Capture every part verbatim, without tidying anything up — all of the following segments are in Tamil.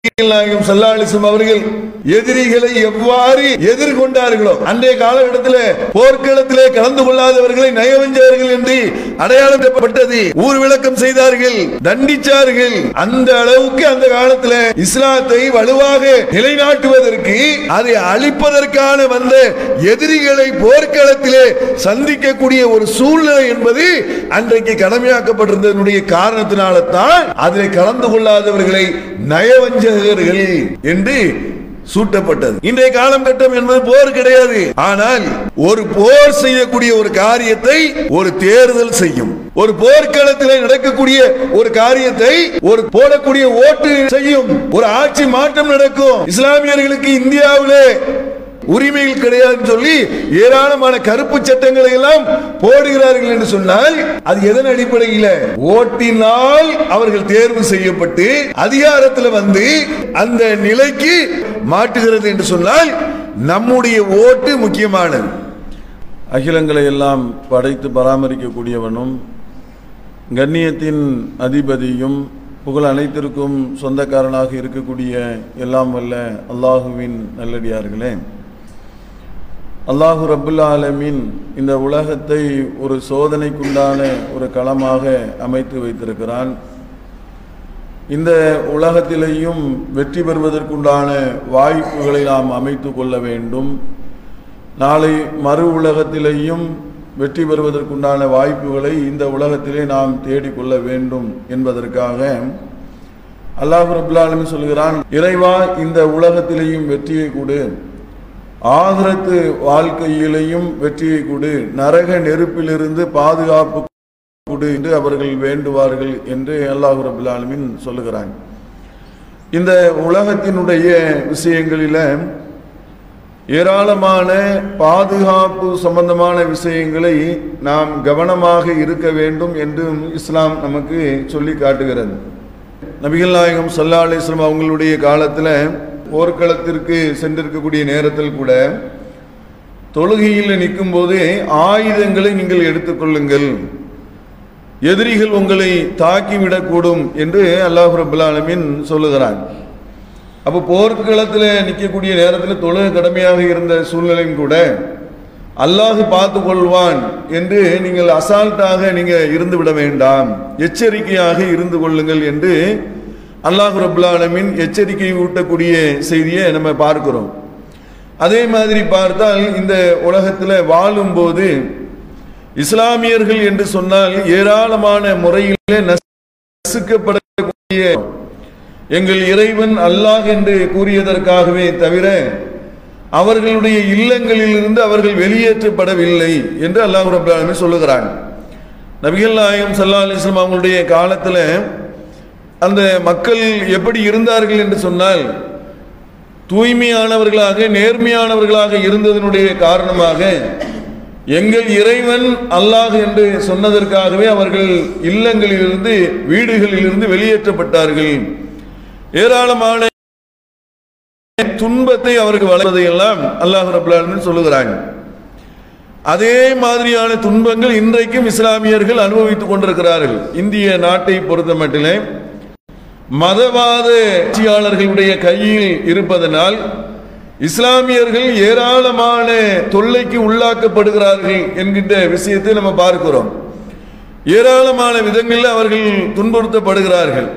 நாயகம் ஸல்லல்லாஹு அலைஹி வஸல்லம் அவர்கள் எதிரிகளை எவ்வாறு எதிர்கொண்டார்களோ அன்றைய காலகட்டத்தில் போர்க்களத்திலே கலந்து கொள்ளாதவர்களை நயவஞ்சகர்கள் என்று அடையாளப்பட்டது. ஊர் விளக்கம் செய்தார்கள், தண்டிச்சார்கள். அந்த அளவுக்கு அந்த காலத்தில் இஸ்லாத்தை வலுவாக நிலைநாட்டுவதற்கு, அதை அழிப்பதற்கான வந்த எதிரிகளை போர்க்களத்திலே சந்திக்கக்கூடிய ஒரு சூழ்நிலை என்பது அன்றைக்கு கடமையாக்கப்பட்டிருந்ததனுடைய காரணத்தினால தான் அதில் கலந்து கொள்ளாதவர்களை நயவஞ்சகர்கள் என்று சூட்டப்பட்டது. இன்றைய காலகட்டம் என்பது போர் கிடையாது. ஆனால் ஒரு போர் செய்யக்கூடிய ஒரு காரியத்தை ஒரு தேர்தல் செய்யும். ஒரு போர்க்களத்தில் நடக்கக்கூடிய ஒரு காரியத்தை ஒரு போடக்கூடிய ஓட்டு செய்யும். ஒரு ஆட்சி மாற்றம் நடக்கும். இஸ்லாமியர்களுக்கு இந்தியாவிலே உரிமைகள் கிடையாதுன்னு சொல்லி ஏராளமான கருப்பு சட்டங்களை எல்லாம் போடுகிறார்கள் என்று சொன்னால் அது எதன் அடிப்படையில்? ஓட்டினால் அவர்கள் தேர்வு செய்யப்பட்டு அதிகாரத்தில் வந்து அந்த நிலைக்கு மாற்றுகிறது என்று சொன்னால் நம்முடைய ஓட்டு முக்கியமானது. அகிலங்களை எல்லாம் படைத்து பராமரிக்கக்கூடியவனும் கண்ணியத்தின் அதிபதியும் புகழ் அனைத்திற்கும் சொந்தக்காரனாக இருக்கக்கூடிய எல்லாம் வல்ல அல்லாஹுவின் நல்லடியார்களே, அல்லாஹு ரப்புல் ஆலமீன் இந்த உலகத்தை ஒரு சோதனைக்குண்டான ஒரு களமாக அமைத்து வைத்திருக்கிறான். இந்த உலகத்திலேயும் வெற்றி பெறுவதற்குண்டான வாய்ப்புகளை நாம் அமைத்து கொள்ள வேண்டும். நாளை மறு உலகத்திலேயும் வெற்றி பெறுவதற்குண்டான வாய்ப்புகளை இந்த உலகத்திலே நாம் தேடிக்கொள்ள வேண்டும் என்பதற்காக அல்லாஹ் ரப்புல் ஆலமீன் சொல்கிறான், இறைவா இந்த உலகத்திலேயும் வெற்றியை கொடு, ஆகிரத்து வாழ்க்கையிலையும் வெற்றியை கொடு, நரக நெருப்பிலிருந்து பாதுகாப்பு கொடு என்று அவர்கள் வேண்டுவார்கள் என்று அல்லாஹ் ரப்புல் ஆலமீன் சொல்லுகிறாங்க. இந்த உலகத்தினுடைய விஷயங்களில் ஏராளமான பாதுகாப்பு சம்பந்தமான விஷயங்களை நாம் கவனமாக இருக்க வேண்டும் என்றும் இஸ்லாம் நமக்கு சொல்லி காட்டுகிறது. நபிகள் நாயகம் ஸல்லல்லாஹு அலைஹி வஸல்லம் அவங்களுடைய காலத்தில் போர்க்களத்திற்கு சென்றிருக்கக்கூடிய நேரத்தில் கூட தொழுகையில் நிற்கும் போது ஆயுதங்களை நீங்கள் எடுத்துக்கொள்ளுங்கள், எதிரிகள் உங்களை தாக்கிவிடக்கூடும் என்று அல்லாஹ் ரப்புல் ஆலமீன் சொல்லுகிறான். அப்போ போர்க்களத்தில் நிற்கக்கூடிய நேரத்தில் தொழுகை கடமையாக இருந்த சூழ்நிலையும் கூட அல்லாஹ் பார்த்து கொள்வான் என்று நீங்கள் அசால்ட்டாக நீங்கள் இருந்து விட வேண்டாம், எச்சரிக்கையாக இருந்து கொள்ளுங்கள் என்று அல்லாஹ் ரப்புல் ஆலமீன் எச்சரிக்கை ஊட்டக்கூடிய செய்தியை நம்ம பார்க்கிறோம். அதே மாதிரி பார்த்தால் இந்த உலகத்தில் வாழும்போது இஸ்லாமியர்கள் என்று சொன்னால் ஏராளமான முறையில் நசுக்கப்படக்கூடிய, எங்கள் இறைவன் அல்லாஹ் என்று கூறியதற்காகவே தவிர அவர்களுடைய இல்லங்களில் இருந்து அவர்கள் வெளியேற்றப்படவில்லை என்று அல்லாஹ் ரப்புல் ஆலமீன் சொல்லுகிறான். நபிகள் நாயகம் ஸல்லல்லாஹு அலைஹி வஸல்லம் அவங்களுடைய காலத்தில் அந்த மக்கள் எப்படி இருந்தார்கள் என்று சொன்னால் தூய்மையானவர்களாக நேர்மையானவர்களாக இருந்ததனுடைய காரணமாக எங்கள் இறைவன் அல்லாஹ் என்று சொன்னதற்காகவே அவர்கள் இல்லங்களிலிருந்து வீடுகளிலிருந்து வெளியேற்றப்பட்டார்கள். ஏராளமான துன்பத்தை அவர்கள் வளர்வதையெல்லாம் அல்லாஹ் ரப்புல் ஆலமீன் சொல்லுகிறாங்க. அதே மாதிரியான துன்பங்கள் இன்றைக்கும் இஸ்லாமியர்கள் அனுபவித்துக் கொண்டிருக்கிறார்கள். இந்திய நாட்டை பொறுத்த மட்டிலே மதவாத ஆட்சியாளர்களுடைய கையில் இருப்பதனால் இஸ்லாமியர்கள் ஏராளமான தொல்லைக்கு உள்ளாக்கப்படுகிறார்கள் என்கின்ற விஷயத்தை நம்ம பார்க்கிறோம். ஏராளமான விதங்களில் அவர்கள் துன்புறுத்தப்படுகிறார்கள்.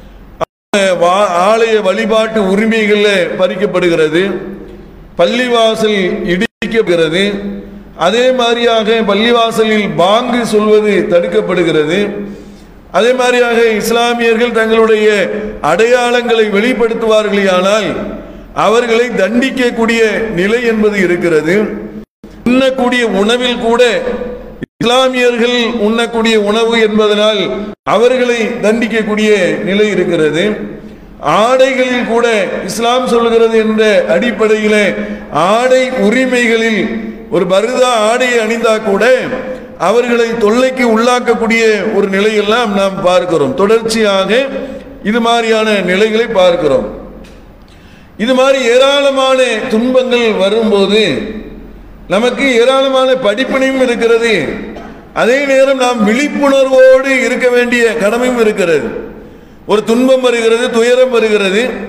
ஆலய வழிபாட்டு உரிமைகளில் பறிக்கப்படுகிறது, பள்ளிவாசல் இடிக்கப்படுகிறது, அதே மாதிரியாக பள்ளிவாசலில் பாங்கு சொல்வது தடுக்கப்படுகிறது. அதே மாதிரியாக இஸ்லாமியர்கள் தங்களுடைய அடையாளங்களை வெளிப்படுத்துவார்களே ஆனால் அவர்களை தண்டிக்கக்கூடிய நிலை என்பது இருக்கிறது. உண்ணக்கூடிய உணவில் கூட இஸ்லாமியர்கள் உண்ணக்கூடிய உணவு என்பதனால் அவர்களை தண்டிக்கக்கூடிய நிலை இருக்கிறது. ஆடைகளில் கூட இஸ்லாம் சொல்கிறது என்ற அடிப்படையில் ஆடை உரிமைகளில் ஒரு பருதா ஆடையை அணிந்தா கூட அவர்களை தொல்லைக்கு உள்ளாக்கக்கூடிய ஒரு நிலையெல்லாம் நாம் பார்க்கிறோம். தொடர்ச்சியாக இது மாதிரியான நிலைகளை பார்க்கிறோம். இது மாதிரி ஏராளமான துன்பங்கள் வரும்போது நமக்கு ஏராளமான படிப்பினையும் இருக்கிறது. அதே நேரம் நாம் விழிப்புணர்வோடு இருக்க வேண்டிய கடமையும் இருக்கிறது. ஒரு துன்பம் வருகிறது, துயரம் வருகிறது,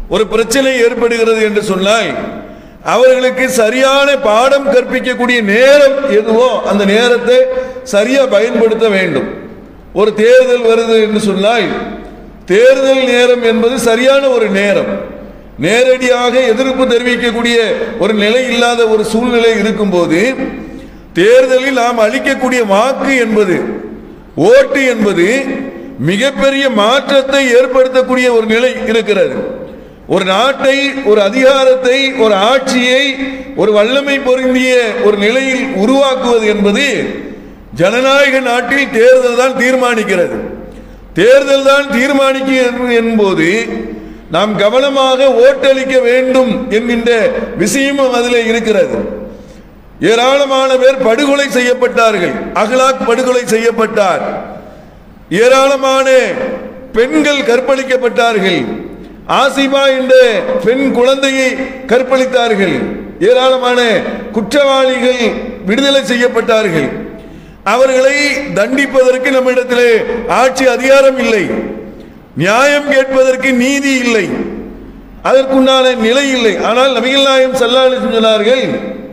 ஒரு பிரச்சனை ஏற்படுகிறது என்று சொன்னால் அவர்களுக்கு சரியான பாடம் கற்பிக்கக்கூடிய நேரம் எதுவோ அந்த நேரத்தை சரியா பயன்படுத்த வேண்டும். ஒரு தேர்தல் வருது என்று சொன்னால் தேர்தல் நேரம் என்பது சரியான ஒரு நேரம். நேரடியாக எதிர்ப்பு தெரிவிக்கக்கூடிய ஒரு நிலை இல்லாத ஒரு சூழ்நிலை இருக்கும்போது தேர்தலில் நாம் அளிக்கக்கூடிய வாக்கு என்பது, ஓட்டு என்பது மிகப்பெரிய மாற்றத்தை ஏற்படுத்தக்கூடிய ஒரு நிலை இருக்கிறது. ஒரு நாட்டை, ஒரு அதிகாரத்தை, ஒரு ஆட்சியை ஒரு வல்லமை பொருந்திய ஒரு நிலையில் உருவாக்குவது என்பது ஜனநாயக நாட்டில் தேர்தல் தான் தீர்மானிக்கிறது. தேர்தல் தான் தீர்மானிக்கிறது என்பது நாம் கவனமாக ஓட்டளிக்க வேண்டும் என்கின்ற விஷயமும் அதில் இருக்கிறது. ஏராளமான பேர் படுகொலை செய்யப்பட்டார்கள். அகலாக் படுகொலை செய்யப்பட்டார். ஏராளமான பெண்கள் கற்பழிக்கப்பட்டார்கள். ஆசிபா என்ற பெண் குழந்தையை கற்பழித்தார்கள். ஏராளமான குற்றவாளிகள் விடுதலை செய்யப்பட்டார்கள். அவர்களை தண்டிப்பதற்கு நம்மிடத்திலே ஆட்சி அதிகாரம் இல்லை, நியாயம் கேட்பதற்கு நீதி இல்லை, அதற்குண்டான நிலை இல்லை. ஆனால் நபிகள் நாயகம் ஸல்லல்லாஹு அலைஹி வஸல்லம் சொன்னார்கள்,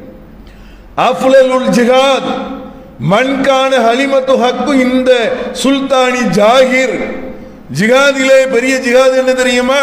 அஃலலுல் ஜிஹாத் மன்கான ஹலிமத்து ஹக்கு இந்த சுல்தானி ஜாகிர். ஜிஹாதிலே பெரிய ஜிஹாத் என்ன தெரியுமா?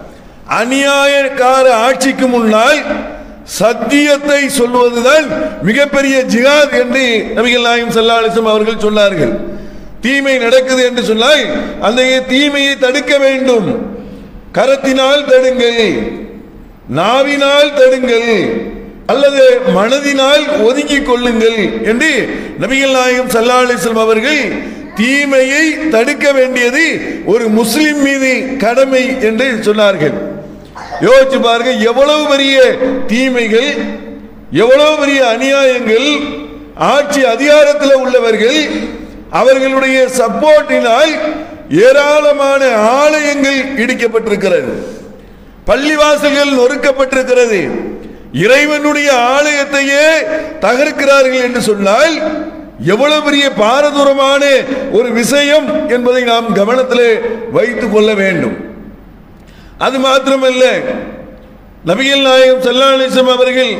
அநியாயக்கார ஆட்சிக்கு முன்னால் சத்தியத்தை சொல்வதுதான் மிகப்பெரிய ஜிஹாத் என்று நபிகள் நாயகம் ஸல்லல்லாஹு அலைஹி வஸல்லம் அவர்கள் சொன்னார்கள். தீமை நடக்குது என்று சொன்னால் அந்த தீமையை தடுக்க வேண்டும். கரத்தினால் தடுங்கள், நாவினால் தடுங்கள், அல்லது மனதினால் ஒதுக்கிக் கொள்ளுங்கள் என்று நபிகள் நாயகம் ஸல்லல்லாஹு அலைஹி வஸல்லம் அவர்கள் தீமையை தடுக்க வேண்டியது ஒரு முஸ்லிம் மீது கடமை என்று சொன்னார்கள். யோசிச்சு பாருங்க, எவ்வளவு பெரிய தீமைகள், எவ்வளவு பெரிய அநியாயங்கள். ஆட்சி அதிகாரத்தில் உள்ளவர்கள் அவர்களுடைய சப்போர்ட்டினால் ஏராளமான ஆலயங்கள் இடிக்கப்பட்டிருக்கிறது, பள்ளிவாசல்கள் நொறுக்கப்பட்டிருக்கிறது, இறைவனுடைய ஆலயத்தையே தகர்க்கிறார்கள் என்று சொன்னால் எவ்வளவு பெரிய பாரதூரமான ஒரு விஷயம் என்பதை நாம் கவனத்திலே வைத்துக் கொள்ள வேண்டும். அது மாத்திரமல்ல, நபிகள் நாயகம் ஸல்லல்லாஹு அலைஹி வஸல்லம் அவர்கள்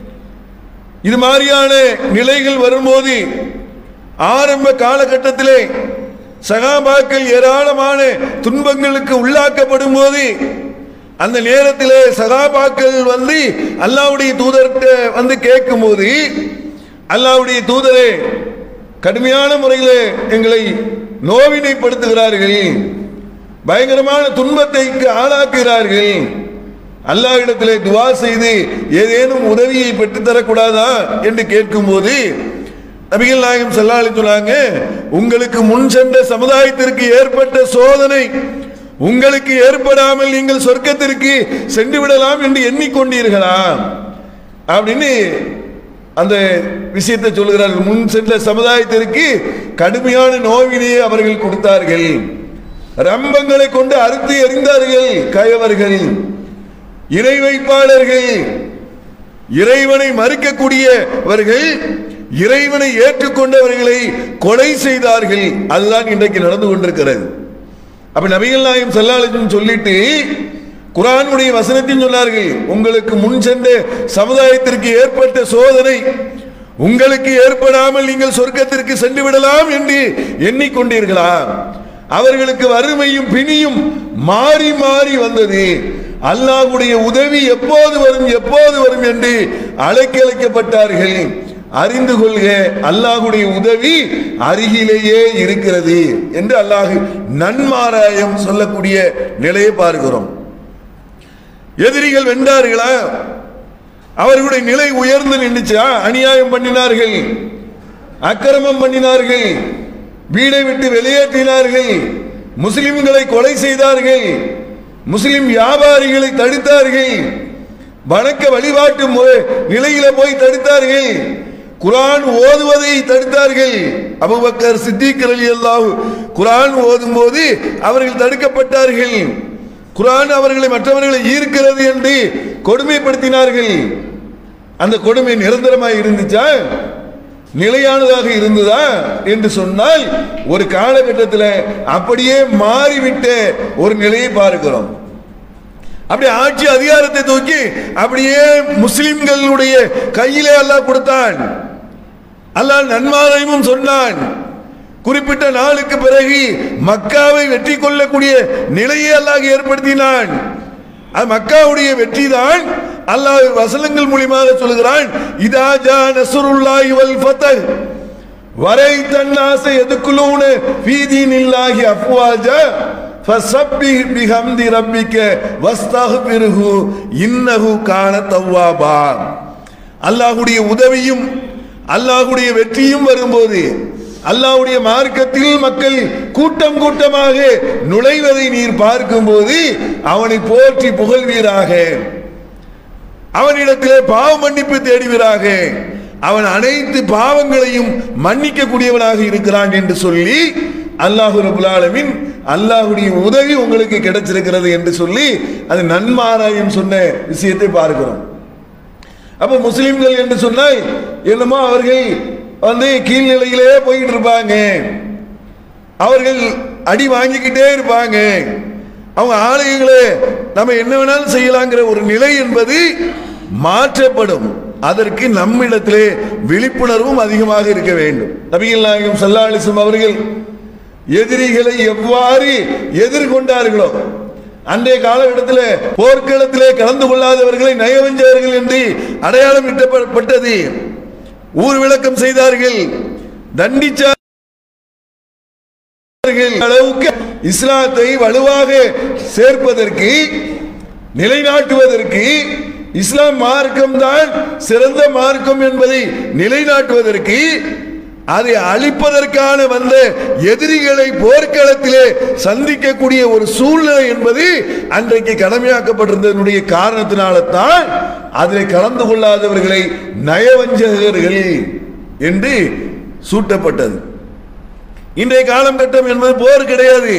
இது மாதிரியான நிலைகள் வரும்போது ஆரம்ப காலகட்டத்திலே சகாபாக்கள் ஏராளமான துன்பங்களுக்கு உள்ளாக்கப்படும் போது அந்த நேரத்திலே சகாபாக்கள் வந்து அல்லாஹ்வுடைய தூதர்கிட்ட வந்து கேட்கும் போது, அல்லாஹ்வுடைய தூதரே, கடுமையான முறையில் எங்களை நோவினைப்படுத்துகிறார்கள், பயங்கரமான துன்பத்தை ஆளாக்குகிறார்கள், அல்லாஹ்விடத்திலே துவா செய்து ஏதேனும் உதவியை பெற்றுத்தரக்கூடாதா என்று கேட்கும் போது நபிகள் நாயகம் ஸல்லல்லாஹு அலைஹி வஸல்லம் சொன்னாங்க, உங்களுக்கு முன் சென்ற சமுதாயத்திற்கு ஏற்பட்ட சோதனை உங்களுக்கு ஏற்படாமல் நீங்கள் சொர்க்கத்திற்கு சென்று விடலாம் என்று எண்ணிக்கொண்டீர்களா அப்படின்னு அந்த விஷயத்தை சொல்கிறார்கள். முன் சென்ற சமுதாயத்திற்கு கடுமையான நோவினையை அவர்கள் கொடுத்தார்கள், ரம்பங்களை கொண்டு அறுத்து எறிந்தார்கள் கயவர்கள், இறை வைப்பாளர்கள், இறைவனை மறுக்கக்கூடியவர்கள், இறைவனை ஏற்றுக்கொண்டவர்களை கொலை செய்தார்கள். அதுதான் இன்றைக்கு நடந்து கொண்டிருக்கிறது. அப்ப நபிகள் நாயகம் ஸல்லல்லாஹு அலைஹி வஸல்லம் சொல்லிட்டு குர்ஆனுடைய வசனத்தின் சொன்னார்கள், உங்களுக்கு முன் சென்ற சமுதாயத்திற்கு ஏற்பட்ட சோதனை உங்களுக்கு ஏற்படாமல் நீங்கள் சொர்க்கத்திற்கு சென்று விடலாம் என்று எண்ணிக்கொண்டீர்களா? அவர்களுக்கு வறுமையும் பிணியும் மாறி மாறி வந்தது. அல்லாஹ்வுடைய உதவி எப்போது வரும் எப்போது வரும் என்று அழைக்கழைக்கப்பட்டார்கள். அறிந்து கொள்க, அல்லாஹ்வுடைய உதவி அருகிலேயே இருக்கிறது என்று அல்லாஹ் நன்மாராயம் சொல்லக்கூடிய நிலையை பார்க்கிறோம். எதிரிகள் வென்றார்களா? அவர்களுடைய நிலை உயர்ந்து நின்றுச்சா? அநியாயம் பண்ணினார்கள், அக்கிரமம் பண்ணினார்கள், வீடை விட்டு வெளியேற்றினார்கள், முஸ்லிம்களை கொலை செய்தார்கள், முஸ்லிம் வியாபாரிகளை தடுத்தார்கள், வணக்க வழிபாட்டு நிலையில போய் தடுத்தார்கள், குர்ஆன் ஓதுவதை தடுத்தார்கள். அபூபக்கர் சித்திக் ரலியல்லாஹு குர்ஆன் ஓதும் போது அவர்கள் தடுக்கப்பட்டார்கள். குர்ஆன் அவர்களை மற்றவர்களை ஈர்க்கிறது என்று கொடுமைப்படுத்தினார்கள். அந்த கொடுமை நிரந்தரமாக இருந்துச்சா? நிலையானதாக இருந்ததா என்று சொன்னால் ஒரு காலகட்டத்தில் அப்படியே மாறிவிட்ட ஒரு நிலையை பார்க்கிறோம். அப்படி ஆட்சி அதிகாரத்தை தூக்கி அப்படியே முஸ்லிம்களுடைய கையிலே அல்லாஹ் கொடுத்தான். அல்லாஹ் நன்மாராயமும் சொன்னான். குறிப்பிட்ட நாளுக்கு பிறகு மக்காவை வெற்றி கொள்ளக்கூடிய நிலையை அல்லாஹ் ஏற்படுத்தினான். அது மக்காவுடைய வெற்றி தான். அல்லாஹ் வசனங்கள் மூலமாக சொல்கிறான், இதா ஜா நஸ்ருல்லாஹி வல் ஃபத்ஹ் வரைத்தன் நாஸ யதுகுலூன ஃபீ தீனில்லாஹி அஃப்வாஜா ஃபஸப்பிஹ் பிஹம்தி ரப்பிக வஸ்தக்பிர்ஹு இன்னஹு கான தவ்வாபா. அல்லாஹ்வுடைய உதவியும் அல்லாஹ்வுடைய வெற்றியும் வரும்போது, அல்லாஹ்வுடைய மார்க்கத்தில் மக்கள் கூட்டம் கூட்டமாக நுழைவதை நீர் பார்க்கும்போது அவனை போற்றி புகழ்வீராக, அவனிடத்திலே பாவ மன்னிப்பு தேடுவீராக, அவன் அனைத்து பாவங்களையும் மன்னிக்க கூடியவனாக இருக்கிறான் என்று சொல்லி அல்லாஹ் ரப்பல் ஆலமீன் அல்லாஹ்வுடைய உதவி உங்களுக்கு கிடைச்சிருக்கிறது என்று சொல்லி அது நன்மாராயம் சொன்ன விஷயத்தை பார்க்கிறோம். அப்ப முஸ்லிம்கள் என்று சொன்னால் என்னமோ அவர்கள் வந்து கீழ்நிலையிலே போயிட்டு இருப்பாங்க, அவர்கள் அடி வாங்கிக்கிட்டே இருப்பாங்க, அவங்க ஆலயங்களே நம்ம என்ன வேணாலும் செய்யலாங்கிற ஒரு நிலை என்பது மாற்றப்படும். அதற்கு நம்மிடத்திலே விழிப்புணர்வும் அதிகமாக இருக்க வேண்டும். நபிகள் நாயகம் ஸல்லல்லாஹு அலைஹி வஸல்லம் அவர்கள் எதிரிகளை எவ்வாறு எதிர்கொண்டார்களோ, அன்றைய காலகட்டத்தில் போர்க்களத்திலே கலந்து கொள்ளாதவர்களை நயவஞ்சகர்கள் என்று அடையாளம் இட்டப்பட்டது. ஊர் விளக்கம் செய்தார்கள், தண்டிச்சார்கள். அளவுக்கு இஸ்லாத்தை வலுவாக சேர்ப்பதற்கு, நிலைநாட்டுவதற்கு, இஸ்லாம் மார்க்கம் தான் சிறந்த மார்க்கம் என்பதை நிலைநாட்டுவதற்கு, அதை அழிப்பதற்கான வந்த எதிரிகளை போர்க்களத்திலே சந்திக்கக்கூடிய ஒரு சூழ்நிலை என்பது அன்றைக்கு கடமையாக்கப்பட்டிருந்ததனுடைய காரணத்தினால தான் அதில் கலந்து கொள்ளாதவர்களை நயவஞ்சகர்கள் என்று சூட்டப்பட்டது. இன்றைய காலகட்டம் என்பது போர் கிடையாது.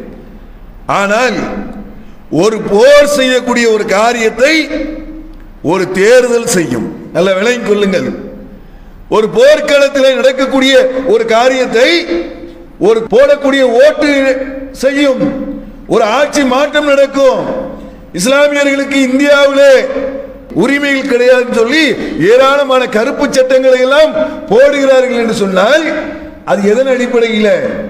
ஆனால் ஒரு போர் செய்யக்கூடிய ஒரு காரியத்தை ஒரு தேர்தல் செய்யும். நல்ல விளங்கிக் கொள்ளுங்கள். ஒரு போர்க்களத்தில் நடக்கக்கூடிய ஒரு காரியத்தை ஒரு போடக்கூடிய ஓட்டு செய்யும். ஒரு ஆட்சி மாற்றம் நடக்கும். இஸ்லாமியர்களுக்கு இந்தியாவிலே உரிமைகள் கிடையாதுன்னு சொல்லி ஏராளமான கருப்பு சட்டங்களை எல்லாம் போடுகிறார்கள் என்று சொன்னால் அது எதன் அடிப்படையில்?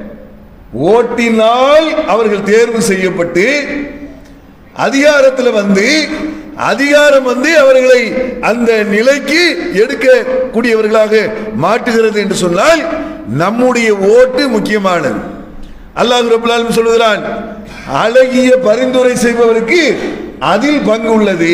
ஓட்டினால் அவர்கள் தேர்வு செய்யப்பட்டு அதிகாரத்தில் வந்து அதிகாரம் வந்து அவர்களை அந்த நிலைக்கு எடுக்கக்கூடியவர்களாக மாற்றுகிறது என்று சொன்னால் நம்முடைய ஓட்டு முக்கியமானது. அல்லாஹ் ரப்பல் ஆலமீன் சொல்கிறான், அழகிய பரிந்துரை செய்பவருக்கு அதில் பங்கு உள்ளது,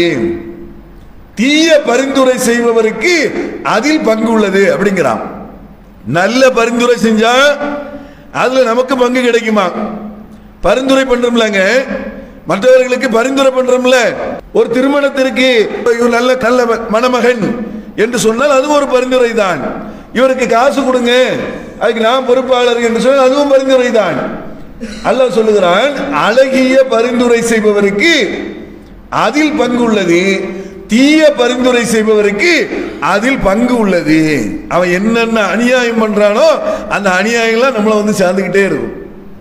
தீய பரிந்துரை செய்பவருக்கு அதில் பங்கு உள்ளது அப்படிங்கிறான். நல்ல பரிந்துரை செஞ்சா அதுல நமக்கு பங்கு கிடைக்குமா? பரிந்துரை பண்றோம்லங்க, மற்றவர்களுக்கு பரிந்துரை பண்றோம்ல. ஒரு திருமணத்திற்கு நல்ல நல்ல மணமகன் என்று சொன்னால் அது ஒரு பரிந்துரை தான். இவருக்கு காசு கொடுங்க, அதுக்கு நான் பொறுப்பாளர் என்று சொன்னால் அதுவும் பரிந்துரை தான். அல்லாஹ் சொல்லுகிறான், அழகிய பரிந்துரை செய்பவருக்கு அதில் பங்கு உள்ளது, தீய பரிந்துரை செய்பவருக்கு அதில் பங்கு உள்ளது. அவன் என்னென்ன அநியாயம் பண்றானோ அந்த அநியாயம்லாம் நம்மளை வந்து சேர்ந்துக்கிட்டே இருக்கும்.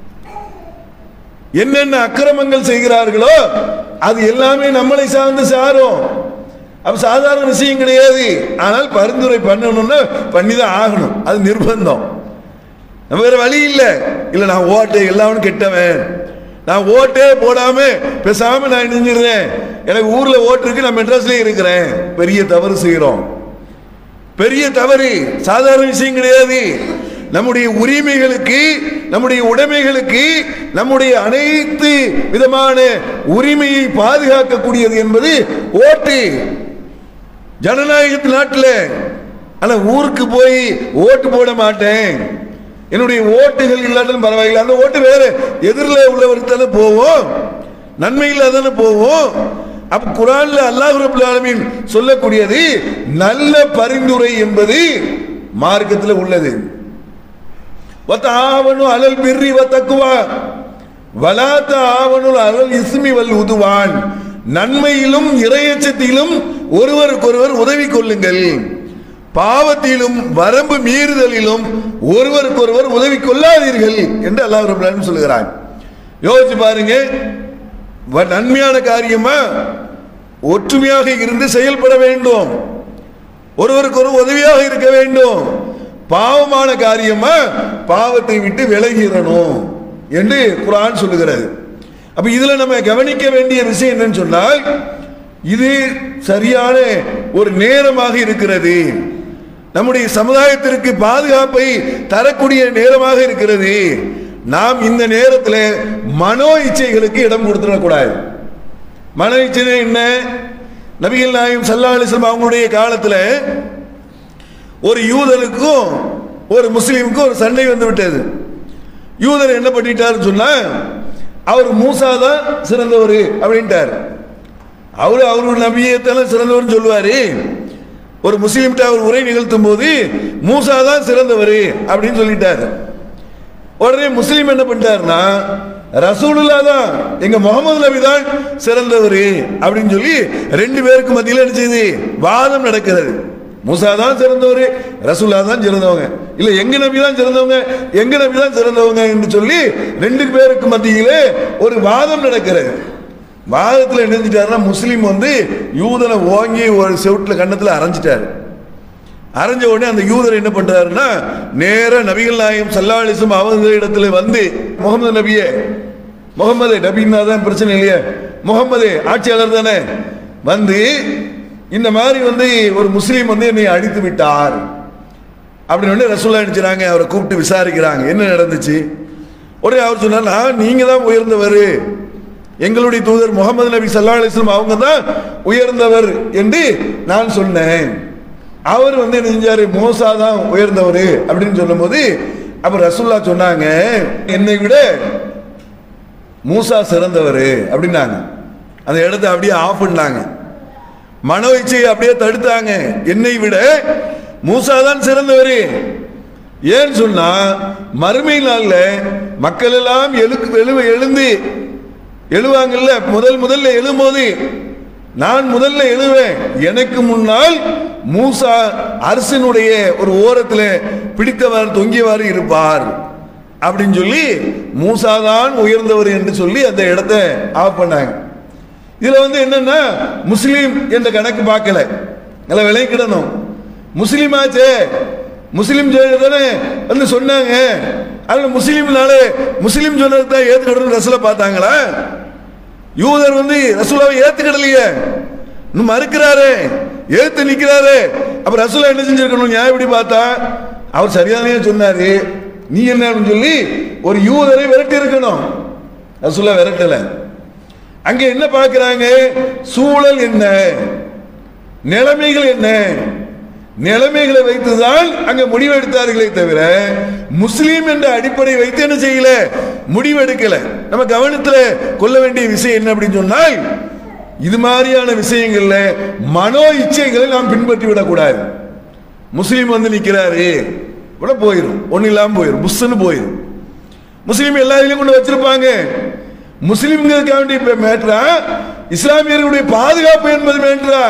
என்னென்ன அக்கிரமங்கள் செய்கிறார்களோ அது எல்லாமே நம்மளை சார்ந்து சாரும். அப்ப சாதாரண விஷயம் கிடையாது. ஆனால் பரிந்துரை பண்ணணும்னா பண்ணிதான் ஆகணும், அது நிர்பந்தம். நம்ம வேற வழி இல்லை. இல்லை நான் ஓட்டு எல்லாரும் கெட்டவன், நான் ஓட்டே போடாம பேசாம நான் நினைஞ்சிருந்தேன், எனக்கு ஊர்ல ஓட்டு இருக்கு, நான் மெட்ராஸ்லயே இருக்கிறேன், பெரிய தவறு செய்கிறோம். பெரிய தவறு, சாதாரண விஷயம் கிடையாது. நம்முடைய உரிமைகளுக்கு, நம்முடைய உடைமைகளுக்கு, நம்முடைய அனைத்து விதமான உரிமையை பாதுகாக்கக்கூடியது என்பது ஓட்டு. ஜனநாயக நாட்டில் ஆனா ஊருக்கு போய் ஓட்டு போட மாட்டேன், என்னுடைய ஓட்டுகள் இல்லாட்டாலும் பரவாயில்லை, அந்த ஓட்டு வேற எதிரில் உள்ளவருக்கு தானே போவோம், நன்மையில் தானே போவோம். அப்ப குர்ஆன்ல அல்லாஹ் ரப்பல் ஆலமீன் சொல்லக்கூடியது நல்ல பரிந்துரை என்பது மார்க்கத்தில் உள்ளது. வதஆவனு அலல் பிர்ரி வதக்வா வலா தஆவனு அலல் இஸ்மி வல் உதுவான். நன்மையிலும் இறையச்சத்திலும் ஒருவருக்கொருவர் உதவி கொள்ளுங்கள், பாவத்திலும் வரம்பு மீறுதலிலும் ஒருவருக்கொருவர் உதவி கொள்ளாதீர்கள் என்று அல்லாஹ் ரப்பல் ஆலமீன் சொல்கிறான். யோசிச்சு பாருங்க, நன்மையான காரியமா ஒற்றுமையாக இருந்து செயல்பட வேண்டும், ஒருவருக்கு ஒரு உதவியாக இருக்க வேண்டும். பாவமான காரியமா பாவத்தை விட்டு விலகிடணும் என்று குர்ஆன் சொல்லுகிறது. அப்ப இதுல நம்ம கவனிக்க வேண்டிய விஷயம் என்னன்னு சொன்னால், இது சரியான ஒரு நேரமாக இருக்கிறது, நம்முடைய சமுதாயத்திற்கு பாதுகாப்பை தரக்கூடிய நேரமாக இருக்கிறது. நாம் இந்த நேரத்தில் மனோ இச்சைகளுக்கு இடம் கொடுத்துடக்கூடாது. மனோ இச்சை என்ன? நபிகள் நாயகம் ஸல்லல்லாஹு அலைஹி வஸல்லம் அவங்களுடைய காலத்தில் ஒரு யூதனுக்கும் ஒரு முஸ்லீமுக்கும் ஒரு சண்டை வந்து விட்டது. யூதர் என்ன பண்ணிட்டாருன்னு சொன்னா, அவர் மூசா தான் சிறந்தவர் அப்படின்ட்டார். அவரு அவரு நபியத்தாலும் சிறந்தவர் சொல்லுவாரு. ஒரு முஸ்லீம்கிட்ட அவர் உரை நிகழ்த்தும் போது மூசா தான் சிறந்தவர் அப்படின்னு சொல்லிட்டாரு. உடனே முஸ்லீம் என்ன பண்ணிட்டாருன்னா, ரசூலுல்லாஹ் தான், எங்க முகமது நபி தான் சிறந்தவர் அப்படின்னு சொல்லி ரெண்டு பேருக்கு மத்தியில் என்ன செய்யுது, வாதம் நடக்கிறது. மூசா தான் சிறந்தவர், ரசூலுல்லாஹ் தான் சிறந்தவங்க, இல்ல எங்க நபி தான் சிறந்தவங்க, எங்க நபி தான் சிறந்தவங்க என்று சொல்லி ரெண்டு பேருக்கு மத்தியிலே ஒரு வாதம் நடக்கிறது. வாதத்தில் என்ன செஞ்சிட்டாருன்னா, முஸ்லீம் வந்து யூதனை ஓங்கி ஒரு செவுட்டில் கண்ணத்தில் அரைஞ்சிட்டாரு. அரைஞ்ச உடனே அந்த யூதர் என்ன பண்றாருன்னா, நேர நபிகள் நாயகம் ஸல்லல்லாஹு அலைஹி வஸல்லம் அவங்க இடத்துல வந்து, முகமது நபியே, முகமது நபின்னா தான் பிரச்சனை இல்லையே, முகமது ஆட்சியாளர் தானே, வந்து இந்த மாதிரி வந்து ஒரு முஸ்லீம் வந்து என்னை அடித்து விட்டார் அப்படின்னு ரசூலுல்லாஹ் நினைச்சாங்க. அவரை கூப்பிட்டு விசாரிக்கிறாங்க, என்ன நடந்துச்சு. உடனே அவர் சொன்னார், நீங்க தான் உயர்ந்தவர், எங்களுடைய தூதர் முகமது நபி ஸல்லல்லாஹு அலைஹி வஸல்லம் அவங்க தான் உயர்ந்தவர் என்று நான் சொன்னேன். அவர் வந்து என்ன செஞ்சாரு, மூசா தான் உயர்ந்தவர் அப்படின்னு சொல்லும் போது அப்ப ரசூலுல்லாஹ் சொன்னாங்க, என்னை விட மூசா சிறந்தவர் அப்படின்னாங்க. அந்த இடத்தை அப்படியே ஆஃப் பண்ணாங்க, மனோ இச்சையை அப்படியே தடுத்தாங்க. என்னை விட மூசா தான் சிறந்தவர். ஏன்னு சொன்னா, மறுமை நாள்ல மக்கள் எல்லாம் எழு எழுந்து எழுவாங்கல்ல, முதல் முதல்ல எழும்போது நான் முதல்ல எழுவேன், எனக்கு முன்னால் மூசா அரசனுடைய ஒரு ஓரத்தில் பிடித்தவர் தொங்கியவாறு இருப்பார் அப்படின்னு சொல்லி மூசா தான் உயர்ந்தவர் என்று சொல்லி அந்த இடத்தை ஆஃப் பண்ணாங்க. இதுல வந்து என்னன்னா, முஸ்லீம் என்ற கணக்கு பார்க்கல, நல்லா விளைக்கிடணும். முஸ்லீம் ஆச்சே, முஸ்லீம் தானே வந்து சொன்னாங்க, அதுல முஸ்லீம்னால முஸ்லீம் சொன்னது தான் ஏத்துக்கிடணும் ரசூலை பார்த்தாங்களா? யூதர் வந்து ரசூலாவை ஏத்துக்கிடலையே, இன்னும் மறுக்கிறாரு, ஏத்து நிக்கிறாரு. அப்ப ரசூலா என்ன செஞ்சிருக்கணும், நியாயப்படி பார்த்தா அவர் சரியானே சொன்னாரு, நீ என்ன சொல்லி ஒரு யூதரை விரட்டி இருக்கணும். ரசூலா விரட்டல. அங்க என்ன பார்க்கிறாங்க, சூழல் என்ன, நிலைமைகள் என்ன, நிலைமைகளை வைத்துதான் அங்க முடிவெடுத்தார்களே தவிர முஸ்லீம் என்ற அடிப்படை வைத்து என்ன செய்யல, முடிவெடுக்கல. நம்ம கவனத்தில் கொள்ள வேண்டிய விஷயம் என்ன அப்படின்னு சொன்னால், இது மாதிரியான விஷயங்கள்ல மனோ இச்சைகளை நாம் பின்பற்றி விடக்கூடாது. முஸ்லீம் வந்து நிக்கிறாரு கூட போயிடும், ஒன்னும் இல்லாம போயிடும், புஷ்ன்னு போயிடும். முஸ்லீம் எல்லா இதுலையும் கொண்டு வச்சிருப்பாங்க. முஸ்லீம்களுக்காக வேண்டிய மேட்ரா, இஸ்லாமியர்களுடைய பாதுகாப்பு என்பது மேட்ரா,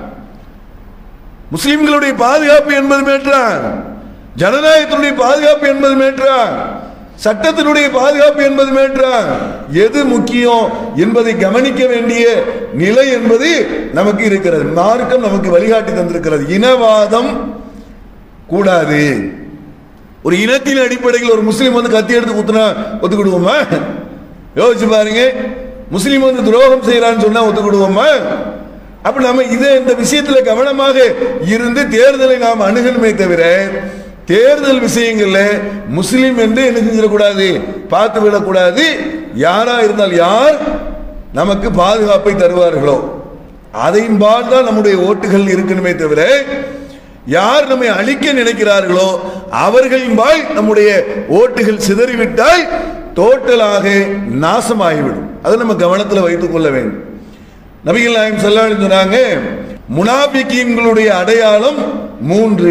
முஸ்லிம்களுடைய பாதுகாப்பு என்பது மேட்ரா, ஜனநாயகத்தினுடைய பாதுகாப்பு என்பது மேட்ரா, சட்டத்தினுடைய பாதுகாப்பு என்பது மேட்ரா, எது முக்கியம் என்பதை கவனிக்க வேண்டிய நிலை என்பது நமக்கு இருக்கிறது. மார்க்கம் நமக்கு வழிகாட்டி தந்திருக்கிறது. இனவாதம் கூடாது. ஒரு இனத்தின் அடிப்படையில் ஒரு முஸ்லீம் வந்து கத்தி எடுத்து குத்துனா ஒத்துக்கிடுவோமா? யோசிச்சு பாருங்க. முஸ்லீம் வந்து துரோகம் செய்யறான்னு சொன்னா ஒத்துக்கிடுவோமா? அப்ப நம்ம இதை இந்த விஷயத்துல கவனமாக இருந்து தேர்தலை நாம் அணுகணுமே தவிர தேர்தல் விஷயங்கள்ல முஸ்லீம் என்று என்ன செஞ்சிடக்கூடாது, பார்த்து விடக்கூடாது. யாரா இருந்தால் யார் நமக்கு பாதுகாப்பை தருவார்களோ அதையும் பார்த்தான் நம்முடைய ஓட்டுகள் இருக்கணுமே தவிர யார் நம்மை அழிக்க நினைக்கிறார்களோ அவர்களின் பால் நம்முடைய ஓட்டுகள் சிதறிவிட்டால் டோட்டலாக நாசமாகிவிடும். அதை நம்ம கவனத்தில் வைத்துக் கொள்ள வேண்டும். நபிகள் நாயகம் ஸல்லல்லாஹு அலைஹி வஸல்லம் சொன்னாங்க, முனாஃபிகீன்களுடைய அடையாளம் மூன்று.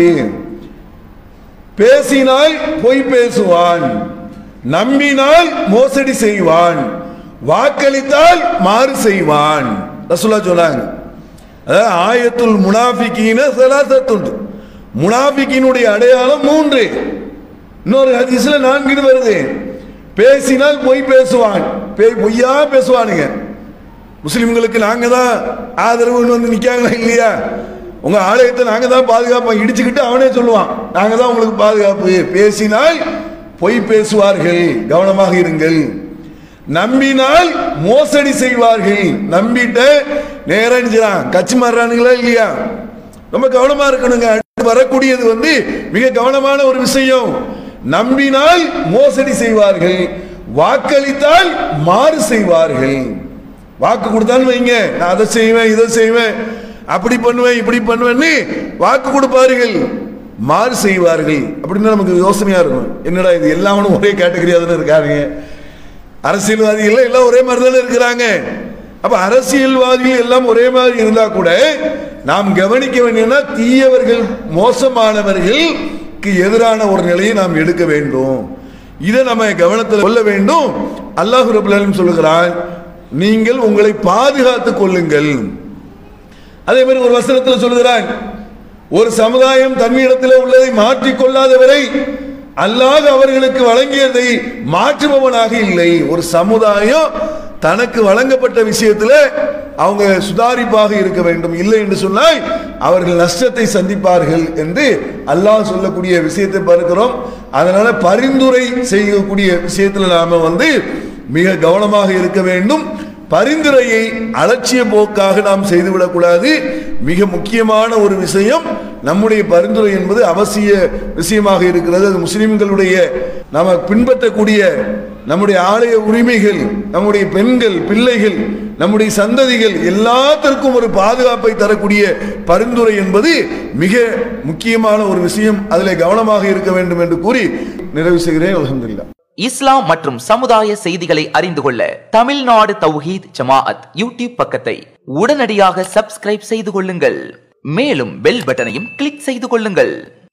பேசினால் பொய் பேசுவான், நம்பினால் மோசடி செய்வான், வாக்களித்தால் மாறு செய்வான். ரசூலுல்லாஹ் சொன்னாங்க. அதாவது ஆயத்துல் முனாஃபிகீன ஸலாஸத்துன், முனாஃபிகீனுடைய அடையாளம் மூன்று. இன்னொரு ஹதீஸ்ல நான்கு வருது. பேசினால் பொய் பேசுவான், பொய்யா பேசுவானுங்க. முஸ்லிம்களுக்கு நாங்க தான் ஆதரவுன்னு வந்து நிக்காங்களா இல்லையா? உங்க ஆலயத்தை நாங்க தான் பாதுகாப்போம், இடிச்சுக்கிட்டு அவனே சொல்லுவான் நாங்க தான் உங்களுக்கு பாதுகாப்பு. பேசினால் பொய் பேசுவார்கள், கவனமாக இருங்கள். நம்பினால் மோசடி செய்வார்கள். நம்பிட்ட நேரம் கட்சி மாறுறானுங்களா இல்லையா? ரொம்ப கவனமா இருக்கணுங்க. வரக்கூடியது வந்து மிக கவனமான ஒரு விஷயம். நம்பினால் மோசடி செய்வார்கள், வாக்களித்தால் மாறு செய்வார்கள். வாக்கு கொடுத்தான்னு வைங்க, நான் அதை செய்வேன் இதை செய்வேன் அப்படி பண்ணுவேன் இப்படி பண்ணுவேன்னு வாக்கு கொடுப்பார்கள், மாறு செய்வார்கள். அப்படின்னு நமக்கு யோசனையா இருக்கும். என்னடா இது எல்லாமே ஒரே கேட்டகரியா தானே இருக்காங்க? அரசியல்வாதிகள் எல்லாம் ஒரே மாதிரி தானே இருக்கிறாங்க. அப்ப அரசியல்வாதிகள் எல்லாம் ஒரே மாதிரி இருந்தா கூட நாம் கவனிக்க வேண்டியதுன்னா தீயவர்கள் மோசமானவர்களுக்கு எதிரான ஒரு நிலையை நாம் எடுக்க வேண்டும். இதை நம்ம கவனத்தில் கொள்ள வேண்டும். அல்லாஹ் ரப்பல் ஆலமீன் சொல்லுகிறான், நீங்கள் உங்களை பாதுகாத்துக் கொள்ளுங்கள். அதே மாதிரி ஒரு வசனத்தில் சொல்லுகிறான், ஒரு சமுதாயம் தன்னிடத்தில் உள்ளதை மாற்றிக்கொள்ளாதவரை அல்லாஹ் அவர்களுக்கு வழங்கியதை மாற்றுபவனாக இல்லை. ஒரு சமுதாயம் தனக்கு வழங்கப்பட்ட விஷயத்தில் அவங்க சுதாரிப்பாக இருக்க வேண்டும். இல்லை என்று சொன்னால் அவர்கள் நஷ்டத்தை சந்திப்பார்கள் என்று அல்லாஹ் சொல்லக்கூடிய விஷயத்தை பார்க்கிறோம். அதனால பரிந்துரை செய்யக்கூடிய விஷயத்தில் நாம வந்து மிக கவனமாக இருக்க வேண்டும். பரிந்துரையை அலட்சிய போக்காக நாம் செய்துவிடக்கூடாது. மிக முக்கியமான ஒரு விஷயம், நம்முடைய பரிந்துரை என்பது அவசிய விஷயமாக இருக்கிறது. அது முஸ்லிம்களுடைய நாம பின்பற்றக்கூடிய நம்முடைய ஆலய உரிமைகள், நம்முடைய பெண்கள், பிள்ளைகள், நம்முடைய சந்ததிகள் எல்லாத்திற்கும் ஒரு பாதுகாப்பை தரக்கூடிய பரிந்துரை என்பது மிக முக்கியமான ஒரு விஷயம். அதில் கவனமாக இருக்க வேண்டும் என்று கூறி நிறைவு செய்கிறேன். அல்ஹம்துலில்லாஹ். இஸ்லாம் மற்றும் சமுதாய செய்திகளை அறிந்து கொள்ள தமிழ்நாடு தௌஹீத் ஜமாஅத் யூடியூப் பக்கத்தை உடனடியாக சப்ஸ்கிரைப் செய்து கொள்ளுங்கள். மேலும் பெல் பட்டனையும் கிளிக் செய்து கொள்ளுங்கள்.